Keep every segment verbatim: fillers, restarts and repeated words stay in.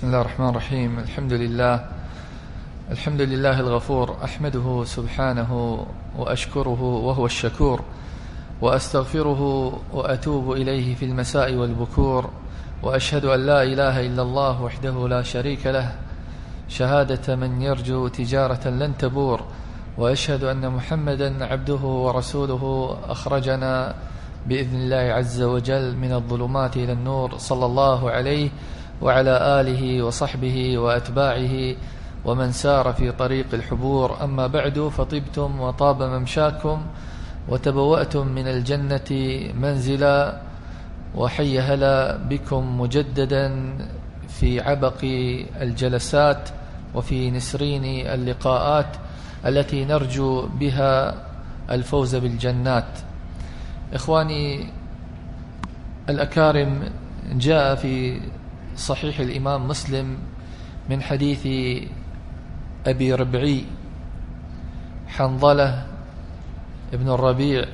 بسم الله الرحمن الرحيم. الحمد لله الحمد لله الغفور، أحمده سبحانه وأشكره وهو الشكور، وأستغفره وأتوب إليه في المساء والبكور، وأشهد أن لا إله إلا الله وحده لا شريك له شهادة من يرجو تجارة لن تبور، وأشهد أن محمدا عبده ورسوله أخرجنا بإذن الله عز وجل من الظلمات إلى النور، صلى الله عليه وعلى آله وصحبه وأتباعه ومن سار في طريق الحبور. أما بعد، فطبتم وطاب ممشاكم وتبوأتم من الجنة منزلا، وحي هلا بكم مجددا في عبق الجلسات وفي نسرين اللقاءات التي نرجو بها الفوز بالجنات. إخواني الأكارم، جاء في صحيح الإمام مسلم من حديث أبي ربعي حنظلة ابن الربيع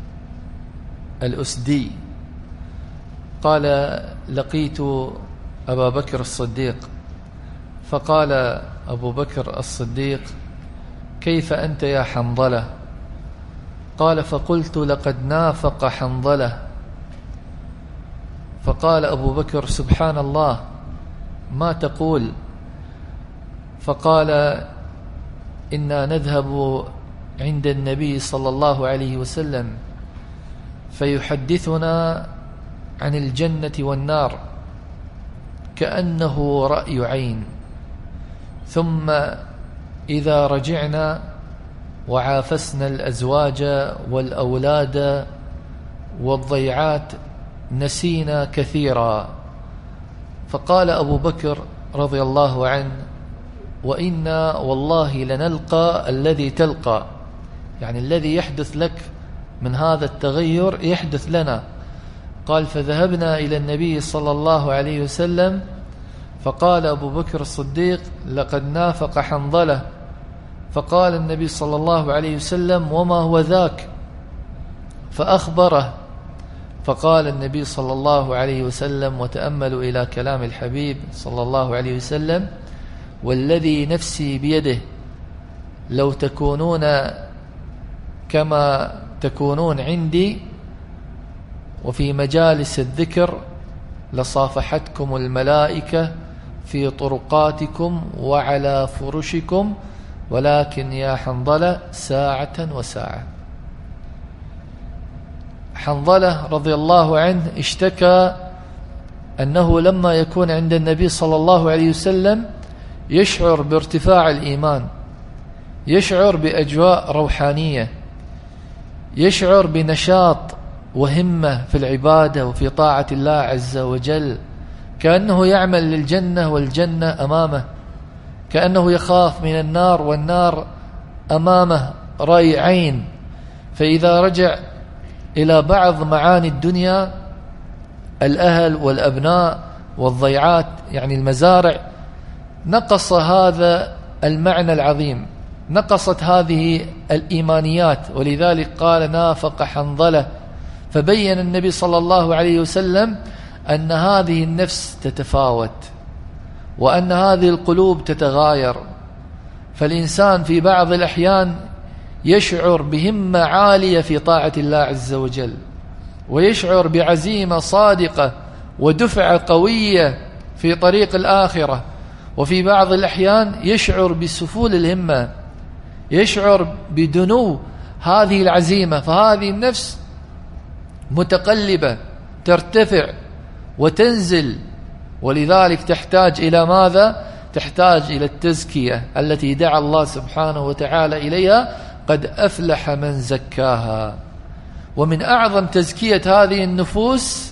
الأسدي قال: لقيت أبا بكر الصديق، فقال أبو بكر الصديق: كيف أنت يا حنظلة؟ قال: فقلت: لقد نافق حنظلة. فقال أبو بكر: سبحان الله، ما تقول؟ فقال: إنا نذهب عند النبي صلى الله عليه وسلم فيحدثنا عن الجنة والنار كأنه رأي عين، ثم إذا رجعنا وعافسنا الأزواج والأولاد والضيعات نسينا كثيرا. فقال أبو بكر رضي الله عنه: وإنا والله لنلقى الذي تلقى، يعني الذي يحدث لك من هذا التغير يحدث لنا. قال: فذهبنا إلى النبي صلى الله عليه وسلم، فقال أبو بكر الصديق: لقد نافق حنظلة. فقال النبي صلى الله عليه وسلم: وما هو ذاك؟ فأخبره. فقال النبي صلى الله عليه وسلم، وتأملوا إلى كلام الحبيب صلى الله عليه وسلم: والذي نفسي بيده لو تكونون كما تكونون عندي وفي مجالس الذكر لصافحتكم الملائكة في طرقاتكم وعلى فرشكم، ولكن يا حنظلة ساعة وساعة. حنظلة رضي الله عنه اشتكى أنه لما يكون عند النبي صلى الله عليه وسلم يشعر بارتفاع الإيمان، يشعر بأجواء روحانية، يشعر بنشاط وهمة في العبادة وفي طاعة الله عز وجل، كأنه يعمل للجنة والجنة أمامه، كأنه يخاف من النار والنار أمامه رأي عين. فإذا رجع إلى بعض معاني الدنيا، الأهل والأبناء والضيعات يعني المزارع، نقص هذا المعنى العظيم، نقصت هذه الإيمانيات، ولذلك قال: نافق حنظلة. فبين النبي صلى الله عليه وسلم أن هذه النفس تتفاوت، وأن هذه القلوب تتغاير. فالإنسان في بعض الأحيان يشعر بهمة عالية في طاعة الله عز وجل، ويشعر بعزيمة صادقة ودفعة قوية في طريق الآخرة، وفي بعض الأحيان يشعر بسفول الهمة، يشعر بدنو هذه العزيمة. فهذه النفس متقلبة، ترتفع وتنزل، ولذلك تحتاج إلى ماذا؟ تحتاج إلى التزكية التي دعا الله سبحانه وتعالى إليها: قد أفلح من زكاها. ومن أعظم تزكية هذه النفوس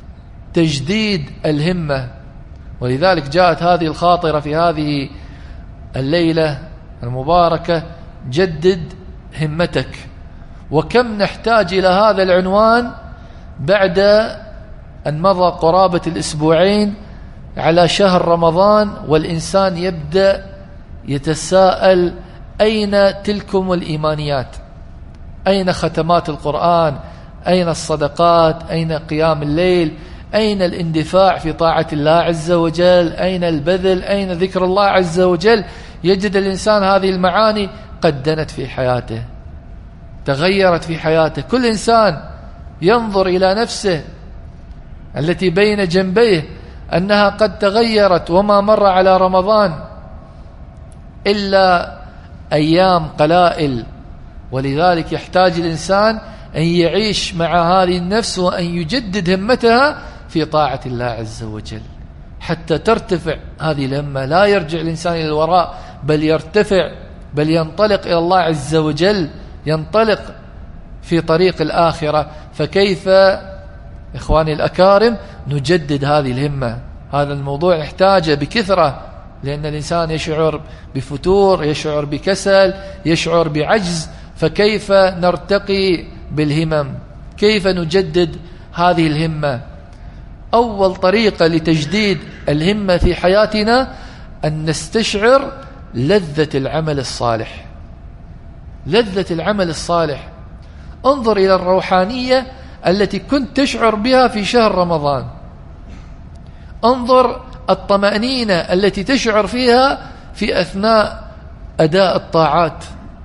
تجديد الهمة، ولذلك جاءت هذه الخاطرة في هذه الليلة المباركة: جدد همتك. وكم نحتاج إلى هذا العنوان بعد أن مضى قرابة الأسبوعين على شهر رمضان، والإنسان يبدأ يتساءل: أين تلكم الإيمانيات؟ أين ختمات القرآن؟ أين الصدقات؟ أين قيام الليل؟ أين الاندفاع في طاعة الله عز وجل؟ أين البذل؟ أين ذكر الله عز وجل؟ يجد الإنسان هذه المعاني قد دنت في حياته، تغيرت في حياته. كل إنسان ينظر إلى نفسه التي بين جنبيه أنها قد تغيرت، وما مر على رمضان إلا أيام قلائل، ولذلك يحتاج الإنسان أن يعيش مع هذه النفس وأن يجدد همتها في طاعة الله عز وجل حتى ترتفع هذه الهمة. لا يرجع الإنسان إلى الوراء، بل يرتفع، بل ينطلق إلى الله عز وجل، ينطلق في طريق الآخرة. فكيف إخواني الأكارم نجدد هذه الهمة؟ هذا الموضوع يحتاج بكثرة، لأن الإنسان يشعر بفتور، يشعر بكسل، يشعر بعجز. فكيف نرتقي بالهمم؟ كيف نجدد هذه الهمة؟ أول طريقة لتجديد الهمة في حياتنا أن نستشعر لذة العمل الصالح. لذة العمل الصالح. انظر إلى الروحانية التي كنت تشعر بها في شهر رمضان، انظر الطمأنينة التي تشعر فيها في أثناء أداء الطاعات،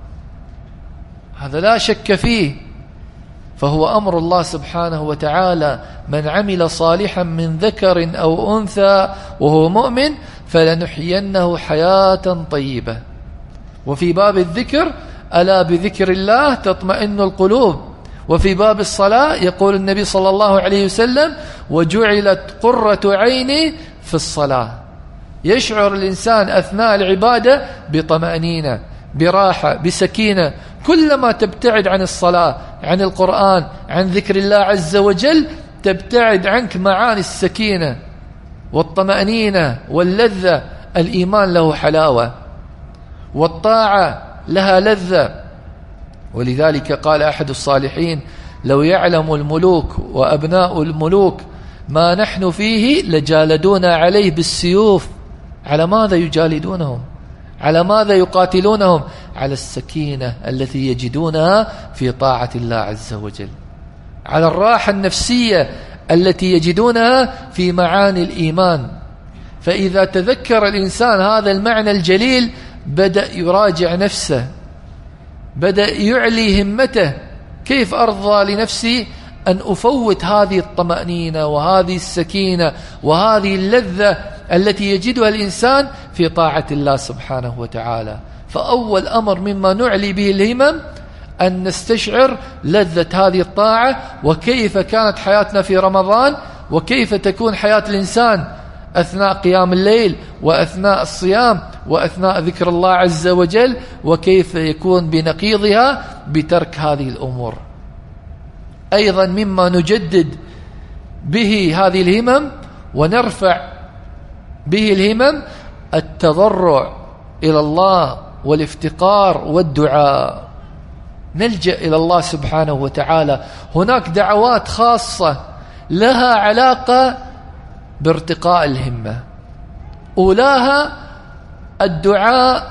هذا لا شك فيه، فهو أمر الله سبحانه وتعالى: من عمل صالحا من ذكر أو أنثى وهو مؤمن فلنحيينه حياة طيبة. وفي باب الذكر: ألا بذكر الله تطمئن القلوب. وفي باب الصلاة يقول النبي صلى الله عليه وسلم: وجعلت قرة عيني في الصلاة. يشعر الإنسان أثناء العبادة بطمأنينة، براحة، بسكينة. كلما تبتعد عن الصلاة، عن القرآن، عن ذكر الله عز وجل، تبتعد عنك معاني السكينة والطمأنينة واللذة. الإيمان له حلاوة، والطاعة لها لذة. ولذلك قال أحد الصالحين: لو يعلم الملوك وأبناء الملوك ما نحن فيه لجالدونا عليه بالسيوف. على ماذا يجالدونهم؟ على ماذا يقاتلونهم؟ على السكينة التي يجدونها في طاعة الله عز وجل، على الراحة النفسية التي يجدونها في معاني الإيمان. فإذا تذكر الإنسان هذا المعنى الجليل بدأ يراجع نفسه، بدأ يعلي همته: كيف أرضى لنفسي أن أفوت هذه الطمأنينة وهذه السكينة وهذه اللذة التي يجدها الإنسان في طاعة الله سبحانه وتعالى؟ فأول أمر مما نعلي به الهمم أن نستشعر لذة هذه الطاعة، وكيف كانت حياتنا في رمضان، وكيف تكون حياة الإنسان أثناء قيام الليل وأثناء الصيام وأثناء ذكر الله عز وجل، وكيف يكون بنقيضها بترك هذه الأمور. أيضا مما نجدد به هذه الهمم ونرفع به الهمم التضرع إلى الله والافتقار والدعاء. نلجأ إلى الله سبحانه وتعالى. هناك دعوات خاصة لها علاقة بارتقاء الهمة. أولاها الدعاء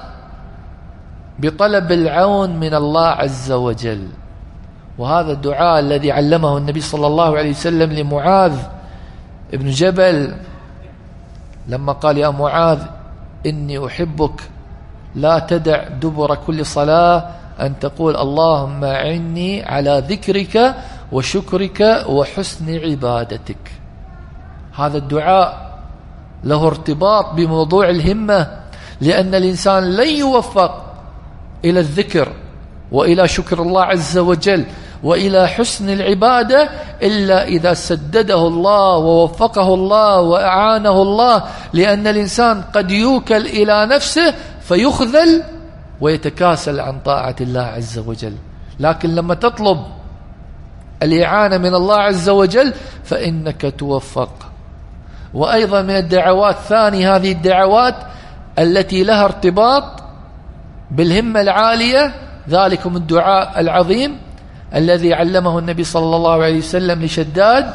بطلب العون من الله عز وجل، وهذا الدعاء الذي علمه النبي صلى الله عليه وسلم لمعاذ ابن جبل لما قال: يا معاذ إني أحبك لا تدع دبر كل صلاة أن تقول اللهم أعني على ذكرك وشكرك وحسن عبادتك. هذا الدعاء له ارتباط بموضوع الهمة، لأن الإنسان لن يوفق إلى الذكر وإلى شكر الله عز وجل وإلى حسن العبادة إلا إذا سدده الله ووفقه الله وأعانه الله، لأن الإنسان قد يوكل إلى نفسه فيخذل ويتكاسل عن طاعة الله عز وجل. لكن لما تطلب الإعانة من الله عز وجل فإنك توفق. وأيضا من الدعوات ثاني هذه الدعوات التي لها ارتباط بالهمة العالية، ذلكم الدعاء العظيم الذي علمه النبي صلى الله عليه وسلم لشداد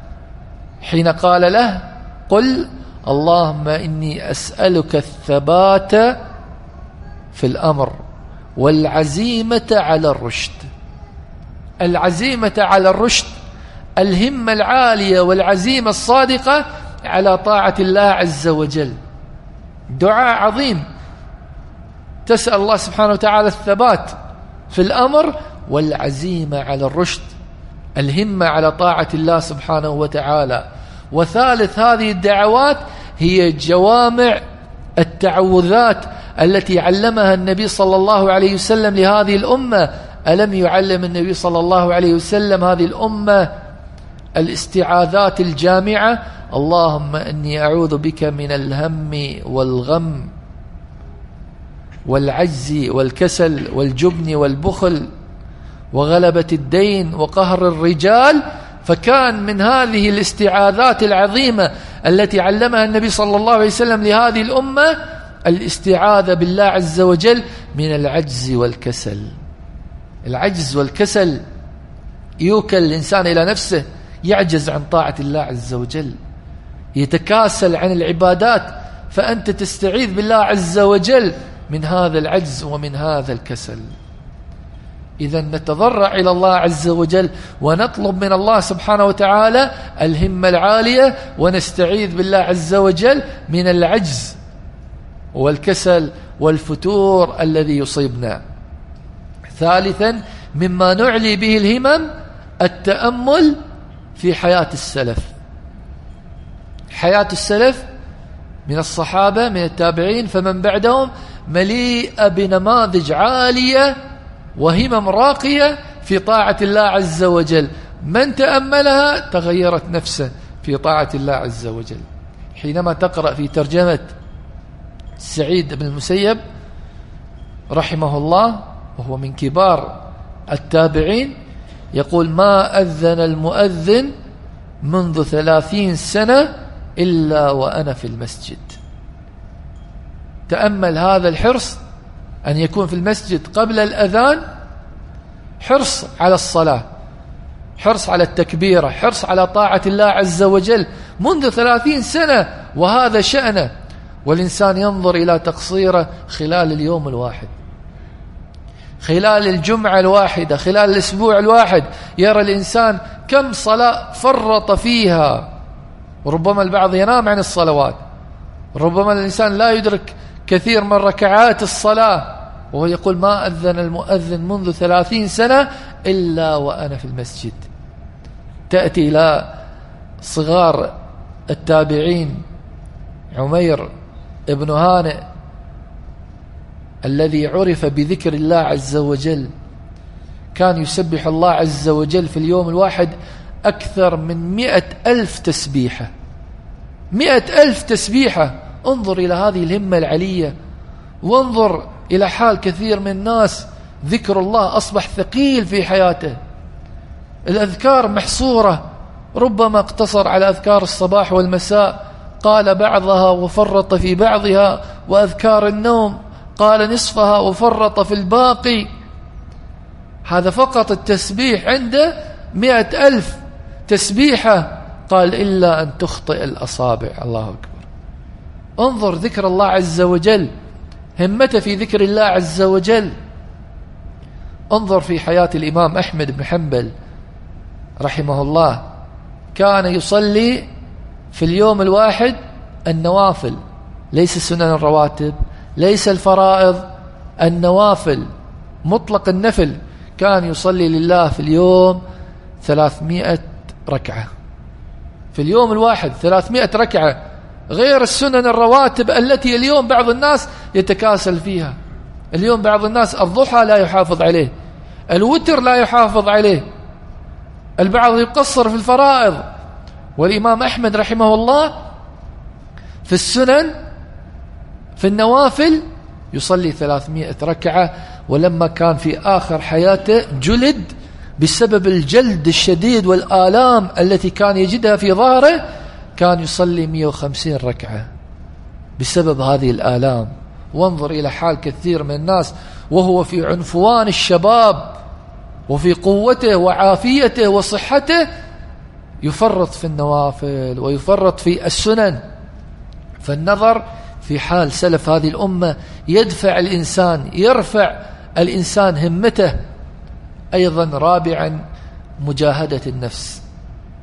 حين قال له: قل اللهم إني أسألك الثبات في الأمر والعزيمة على الرشد. العزيمة على الرشد الهمة العالية والعزيمة الصادقة على طاعة الله عز وجل. دعاء عظيم، تسأل الله سبحانه وتعالى الثبات في الأمر والعزيمة على الرشد، الهمة على طاعة الله سبحانه وتعالى. وثالث هذه الدعوات هي جوامع التعوذات التي علمها النبي صلى الله عليه وسلم لهذه الأمة. ألم يعلم النبي صلى الله عليه وسلم هذه الأمة الاستعاذات الجامعة؟ اللهم إني أعوذ بك من الهم والغم والعجز والكسل والجبن والبخل وغلبة الدين وقهر الرجال. فكان من هذه الاستعاذات العظيمة التي علمها النبي صلى الله عليه وسلم لهذه الأمة الاستعاذة بالله عز وجل من العجز والكسل. العجز والكسل يوكل الإنسان إلى نفسه، يعجز عن طاعة الله عز وجل، يتكاسل عن العبادات، فأنت تستعيذ بالله عز وجل من هذا العجز ومن هذا الكسل. إذا نتضرع إلى الله عز وجل ونطلب من الله سبحانه وتعالى الهمة العالية، ونستعيذ بالله عز وجل من العجز والكسل والفتور الذي يصيبنا. ثالثا مما نعلي به الهمم التأمل في حياة السلف. حياة السلف من الصحابة من التابعين فمن بعدهم مليئة بنماذج عالية وهمم راقية في طاعة الله عز وجل. من تأملها تغيرت نفسه في طاعة الله عز وجل. حينما تقرأ في ترجمة سعيد بن المسيب رحمه الله وهو من كبار التابعين، يقول: ما أذن المؤذن منذ ثلاثين سنة إلا وأنا في المسجد. تأمل هذا الحرص أن يكون في المسجد قبل الأذان، حرص على الصلاة، حرص على التكبيرة، حرص على طاعة الله عز وجل منذ ثلاثين سنة، وهذا شأنه. والإنسان ينظر إلى تقصيره خلال اليوم الواحد، خلال الجمعة الواحدة، خلال الأسبوع الواحد، يرى الإنسان كم صلاة فرط فيها. وربما البعض ينام عن الصلوات، ربما الإنسان لا يدرك كثير من ركعات الصلاة، وهو يقول: ما أذن المؤذن منذ ثلاثين سنة إلا وأنا في المسجد. تأتي إلى صغار التابعين عمير ابن هانئ الذي عرف بذكر الله عز وجل، كان يسبح الله عز وجل في اليوم الواحد أكثر من مئة ألف تسبيحة. مئة ألف تسبيحة. انظر إلى هذه الهمة العلية، وانظر إلى حال كثير من الناس ذكر الله أصبح ثقيل في حياته. الأذكار محصورة، ربما اقتصر على أذكار الصباح والمساء، قال بعضها وفرط في بعضها، وأذكار النوم قال نصفها وفرط في الباقي. هذا فقط التسبيح عنده مئة ألف تسبيحة، قال إلا أن تخطئ الأصابع. الله أكبر. انظر ذكر الله عز وجل، همته في ذكر الله عز وجل. انظر في حياة الإمام أحمد بن حنبل رحمه الله، كان يصلي في اليوم الواحد النوافل، ليس سنن الرواتب، ليس الفرائض، النوافل مطلق النفل. كان يصلي لله في اليوم ثلاثمائة ركعة، في اليوم الواحد ثلاثمائة ركعة، غير السنن الرواتب التي اليوم بعض الناس يتكاسل فيها. اليوم بعض الناس الضحى لا يحافظ عليه، الوتر لا يحافظ عليه، البعض يقصر في الفرائض. والإمام أحمد رحمه الله في السنن في النوافل يصلي ثلاثمائة ركعة. ولما كان في آخر حياته جلد بسبب الجلد الشديد والآلام التي كان يجدها في ظهره، كان يصلي مئة وخمسين ركعة بسبب هذه الآلام. وانظر إلى حال كثير من الناس وهو في عنفوان الشباب وفي قوته وعافيته وصحته، يفرط في النوافل ويفرط في السنن. فالنظر في حال سلف هذه الأمة يدفع الإنسان، يرفع الإنسان همته. أيضا رابعا مجاهدة النفس،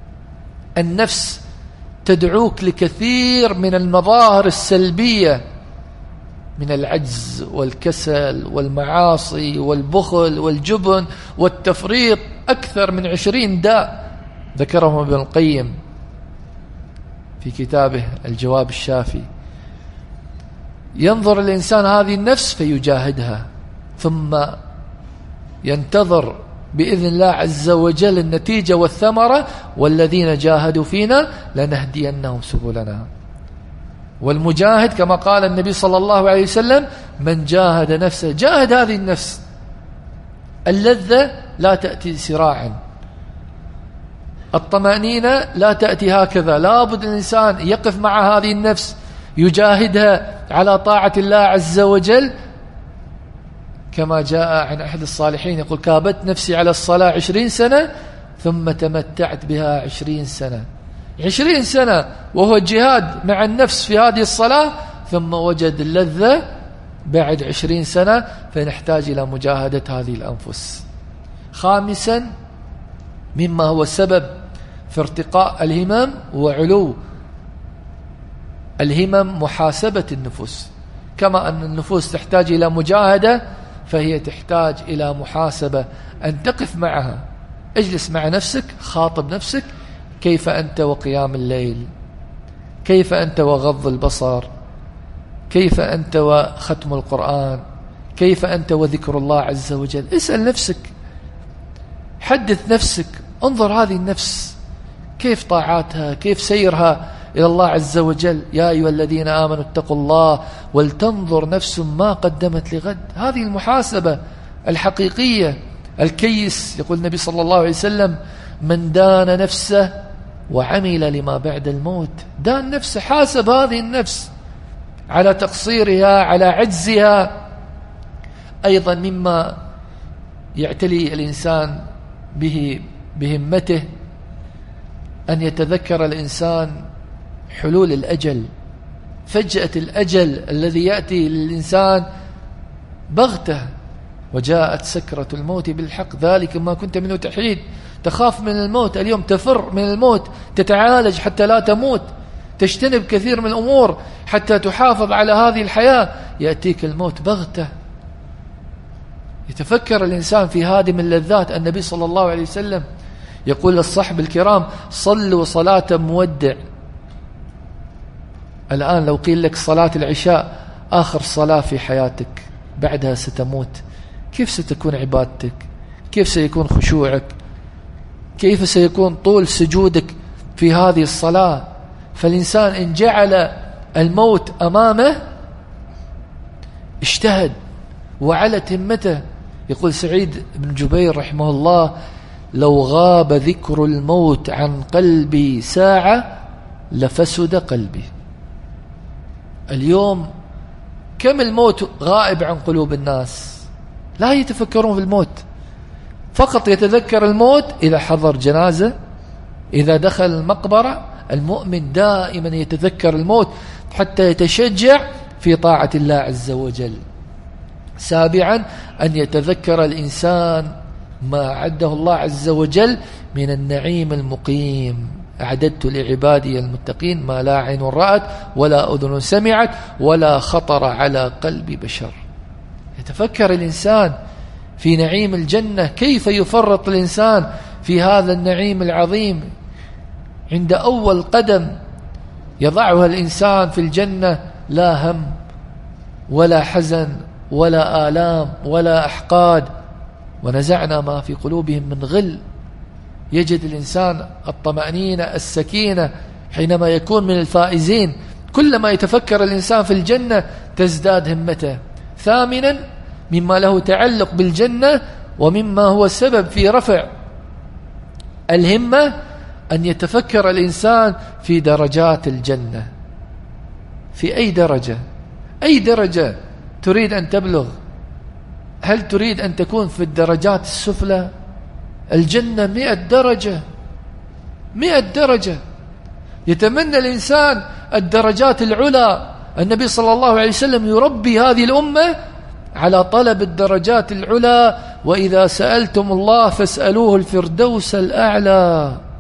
النفس تدعوك لكثير من المظاهر السلبية من العجز والكسل والمعاصي والبخل والجبن والتفريط، أكثر من عشرين داء ذكرهم ابن القيم في كتابه الجواب الشافي. ينظر الإنسان هذه النفس فيجاهدها، ثم ينتظر بإذن الله عز وجل النتيجة والثمرة، والذين جاهدوا فينا لنهدينهم سبلنا. والمجاهد كما قال النبي صلى الله عليه وسلم: من جاهد نفسه. جاهد هذه النفس. اللذة لا تأتي سراعا، الطمأنينة لا تأتي هكذا، لا بد الإنسان يقف مع هذه النفس يجاهدها على طاعة الله عز وجل، كما جاء عن أحد الصالحين يقول: كابت نفسي على الصلاة عشرين سنة ثم تمتعت بها عشرين سنة. عشرين سنة وهو جهاد مع النفس في هذه الصلاة، ثم وجد اللذة بعد عشرين سنة، فنحتاج إلى مجاهدة هذه الأنفس. خامسا مما هو سبب في ارتقاء الهمم وعلو الهمم محاسبة النفوس. كما أن النفوس تحتاج إلى مجاهدة، فهي تحتاج إلى محاسبة، أن تقف معها. اجلس مع نفسك، خاطب نفسك: كيف أنت وقيام الليل؟ كيف أنت وغض البصر؟ كيف أنت وختم القرآن؟ كيف أنت وذكر الله عز وجل؟ اسأل نفسك، حدث نفسك، انظر هذه النفس كيف طاعاتها، كيف سيرها إلى الله عز وجل. يا أيها الذين آمنوا اتقوا الله ولتنظر نفس ما قدمت لغد. هذه المحاسبة الحقيقية. الكيس يقول النبي صلى الله عليه وسلم: من دان نفسه وعمل لما بعد الموت. دان نفسه، حاسب هذه النفس على تقصيرها، على عجزها. أيضا مما يعتلي الإنسان به بهمته أن يتذكر الإنسان حلول الأجل، فجأة الأجل الذي يأتي للإنسان بغته. وجاءت سكرة الموت بالحق، ذلك ما كنت منه تحيد. تخاف من الموت، اليوم تفر من الموت، تتعالج حتى لا تموت، تجتنب كثير من الأمور حتى تحافظ على هذه الحياة. يأتيك الموت بغته. يتفكر الإنسان في هادم اللذات. النبي صلى الله عليه وسلم يقول للصحب الكرام: صلوا صلاة مودع. الآن لو قيل لك صلاة العشاء آخر صلاة في حياتك، بعدها ستموت، كيف ستكون عبادتك؟ كيف سيكون خشوعك؟ كيف سيكون طول سجودك في هذه الصلاة؟ فالإنسان إن جعل الموت أمامه اجتهد وعلت همته. يقول سعيد بن جبير رحمه الله: لو غاب ذكر الموت عن قلبي ساعة لفسد قلبي. اليوم كم الموت غائب عن قلوب الناس، لا يتفكرون في الموت، فقط يتذكر الموت إذا حضر جنازة، إذا دخل المقبرة. المؤمن دائما يتذكر الموت حتى يتشجع في طاعة الله عز وجل. سابعا أن يتذكر الإنسان ما أعده الله عز وجل من النعيم المقيم. أعددت لعبادي المتقين ما لا عين رأت ولا أذن سمعت ولا خطر على قلب بشر. يتفكر الإنسان في نعيم الجنة، كيف يفرط الإنسان في هذا النعيم العظيم. عند أول قدم يضعها الإنسان في الجنة لا هم ولا حزن ولا آلام ولا أحقاد. ونزعنا ما في قلوبهم من غل. يجد الإنسان الطمأنينة السكينة حينما يكون من الفائزين. كلما يتفكر الإنسان في الجنة تزداد همته. ثامنا مما له تعلق بالجنة ومما هو السبب في رفع الهمة أن يتفكر الإنسان في درجات الجنة. في أي درجة أي درجة تريد أن تبلغ؟ هل تريد أن تكون في الدرجات السفلى؟ الجنة مئة درجة، مئة درجة. يتمنى الإنسان الدرجات العلى. النبي صلى الله عليه وسلم يربي هذه الأمة على طلب الدرجات العلى. وإذا سألتم الله فاسألوه الفردوس الأعلى.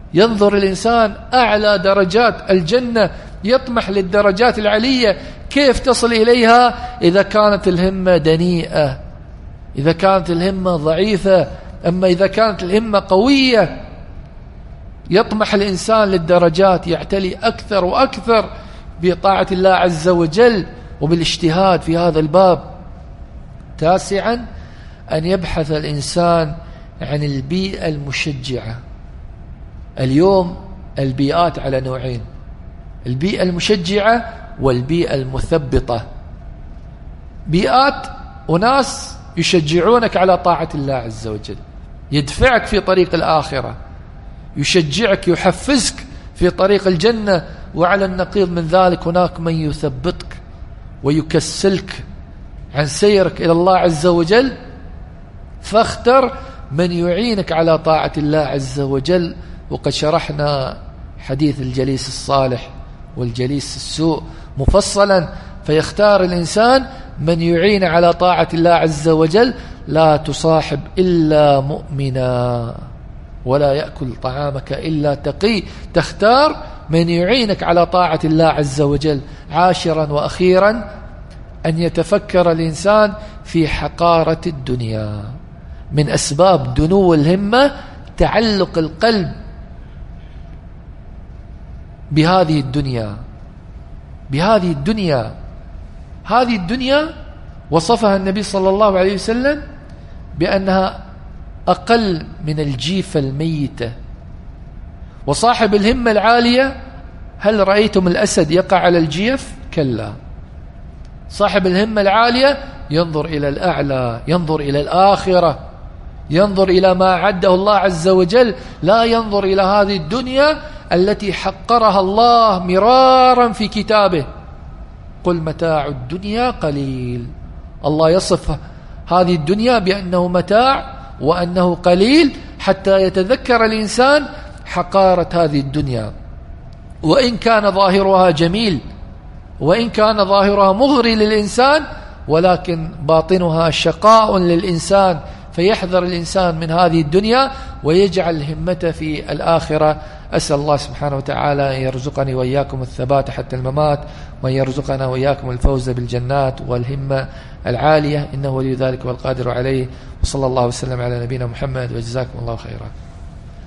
ينظر الإنسان أعلى درجات الجنة، يطمح للدرجات العلية. كيف تصل إليها؟ إذا كانت الهمة دنيئة، إذا كانت الهمة ضعيفة. أما إذا كانت الهمة قوية يطمح الإنسان للدرجات، يعتلي أكثر وأكثر بطاعة الله عز وجل وبالاجتهاد في هذا الباب. تاسعا، أن يبحث الإنسان عن البيئة المشجعة. اليوم البيئات على نوعين: البيئة المشجعة والبيئة المثبطة. بيئات وناس يشجعونك على طاعة الله عز وجل، يدفعك في طريق الآخرة، يشجعك يحفزك في طريق الجنة. وعلى النقيض من ذلك هناك من يثبطك ويكسلك عن سيرك إلى الله عز وجل. فاختر من يعينك على طاعة الله عز وجل. وقد شرحنا حديث الجليس الصالح والجليس السوء مفصلا، فيختار الإنسان من يعين على طاعة الله عز وجل. لا تصاحب إلا مؤمنا ولا يأكل طعامك إلا تقي. تختار من يعينك على طاعة الله عز وجل. عاشرا وأخيرا، أن يتفكر الإنسان في حقارة الدنيا. من أسباب دنو الهمة تعلق القلب بهذه الدنيا، بهذه الدنيا. هذه الدنيا وصفها النبي صلى الله عليه وسلم بأنها أقل من الجيفة الميتة. وصاحب الهمة العالية، هل رأيتم الأسد يقع على الجيف؟ كلا. صاحب الهمة العالية ينظر إلى الأعلى، ينظر إلى الآخرة، ينظر إلى ما أعده الله عز وجل، لا ينظر إلى هذه الدنيا التي حقرها الله مرارا في كتابه. قل متاع الدنيا قليل. الله يصف هذه الدنيا بأنه متاع وأنه قليل حتى يتذكر الإنسان حقارة هذه الدنيا. وإن كان ظاهرها جميل، وإن كان ظاهرها مغري للإنسان، ولكن باطنها شقاء للإنسان. فيحذر الإنسان من هذه الدنيا ويجعل همته في الآخرة. أسأل الله سبحانه وتعالى أن يرزقني وإياكم الثبات حتى الممات، وأن يرزقنا وإياكم الفوز بالجنات والهمة العالية، إنه ولي ذلك والقادر عليه. وصلى الله وسلم على نبينا محمد، وجزاكم الله خيرا.